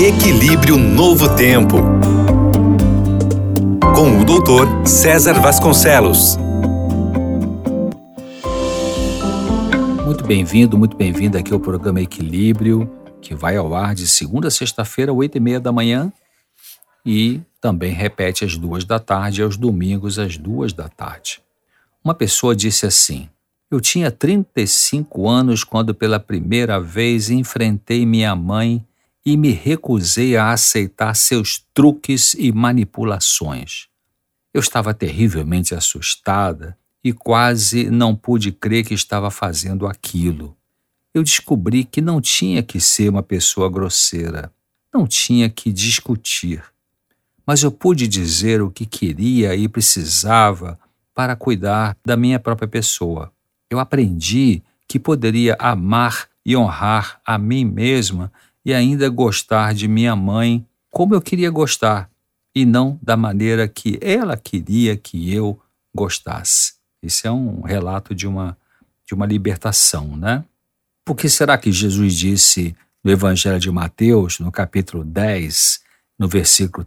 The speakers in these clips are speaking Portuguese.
Equilíbrio Novo Tempo, com o doutor César Vasconcelos. Muito bem-vindo, muito bem-vinda aqui ao programa Equilíbrio, que vai ao ar de segunda a sexta-feira, 8h30 da manhã, e também repete às 2 da tarde e aos domingos às 2 da tarde. Uma pessoa disse assim: eu tinha 35 anos quando pela primeira vez enfrentei minha mãe e me recusei a aceitar seus truques e manipulações. Eu estava terrivelmente assustada e quase não pude crer que estava fazendo aquilo. Eu descobri que não tinha que ser uma pessoa grosseira, não tinha que discutir, mas eu pude dizer o que queria e precisava para cuidar da minha própria pessoa. Eu aprendi que poderia amar e honrar a mim mesma e ainda gostar de minha mãe como eu queria gostar, e não da maneira que ela queria que eu gostasse. Esse é um relato de uma libertação, né? Por que será que Jesus disse no Evangelho de Mateus, no capítulo 10, no versículo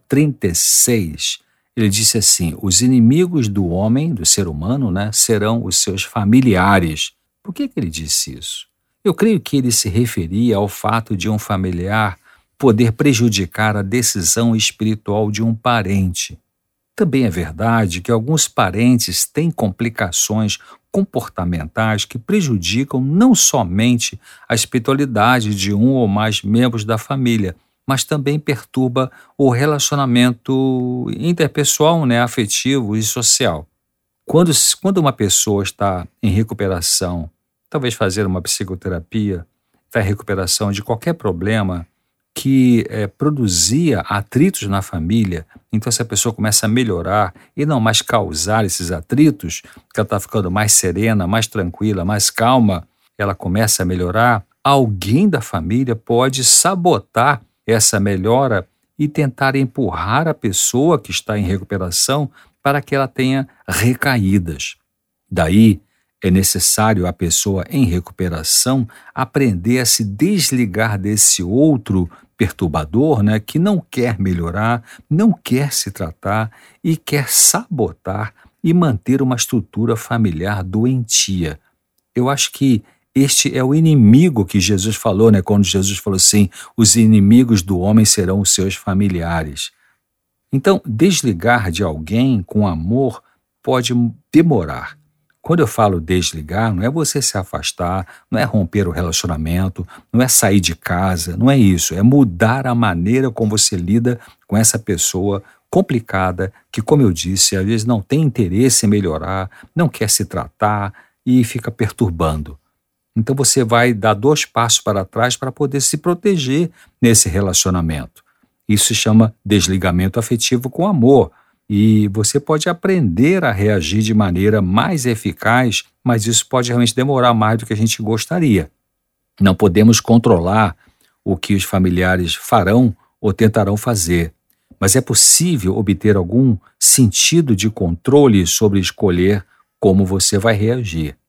36, ele disse assim: os inimigos do homem, do ser humano, né, serão os seus familiares. Por que ele disse isso? Eu creio que ele se referia ao fato de um familiar poder prejudicar a decisão espiritual de um parente. Também é verdade que alguns parentes têm complicações comportamentais que prejudicam não somente a espiritualidade de um ou mais membros da família, mas também perturba o relacionamento interpessoal, né, afetivo e social. Quando uma pessoa está em recuperação, talvez fazer uma psicoterapia, está em recuperação de qualquer problema que produzia atritos na família, então essa pessoa começa a melhorar e não mais causar esses atritos, que ela está ficando mais serena, mais tranquila, mais calma, ela começa a melhorar, alguém da família pode sabotar essa melhora e tentar empurrar a pessoa que está em recuperação para que ela tenha recaídas. Daí, é necessário a pessoa em recuperação aprender a se desligar desse outro perturbador, né, que não quer melhorar, não quer se tratar e quer sabotar e manter uma estrutura familiar doentia. Eu acho que este é o inimigo que Jesus falou, né, quando Jesus falou assim: os inimigos do homem serão os seus familiares. Então, desligar de alguém com amor pode demorar. Quando eu falo desligar, não é você se afastar, não é romper o relacionamento, não é sair de casa, não é isso. É mudar a maneira como você lida com essa pessoa complicada que, como eu disse, às vezes não tem interesse em melhorar, não quer se tratar e fica perturbando. Então você vai dar 2 passos para trás para poder se proteger nesse relacionamento. Isso se chama desligamento afetivo com amor. E você pode aprender a reagir de maneira mais eficaz, mas isso pode realmente demorar mais do que a gente gostaria. Não podemos controlar o que os familiares farão ou tentarão fazer, mas é possível obter algum sentido de controle sobre escolher como você vai reagir.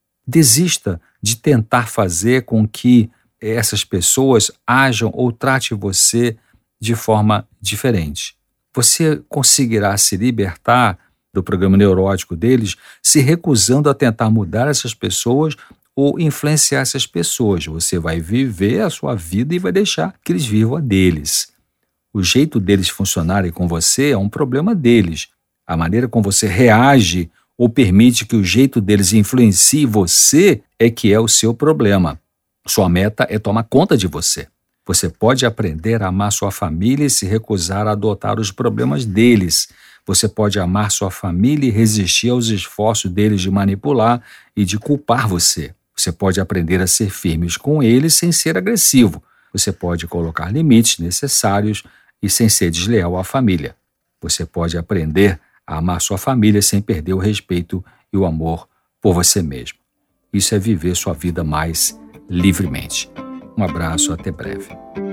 Desista de tentar fazer com que essas pessoas ajam ou tratem você de forma diferente. Você conseguirá se libertar do programa neurótico deles se recusando a tentar mudar essas pessoas ou influenciar essas pessoas. Você vai viver a sua vida e vai deixar que eles vivam a deles. O jeito deles funcionarem com você é um problema deles. A maneira como você reage ou permite que o jeito deles influencie você é que é o seu problema. Sua meta é tomar conta de você. Você pode aprender a amar sua família e se recusar a adotar os problemas deles. Você pode amar sua família e resistir aos esforços deles de manipular e de culpar você. Você pode aprender a ser firme com eles sem ser agressivo. Você pode colocar limites necessários e sem ser desleal à família. Você pode aprender a amar sua família sem perder o respeito e o amor por você mesmo. Isso é viver sua vida mais livremente. Um abraço, até breve.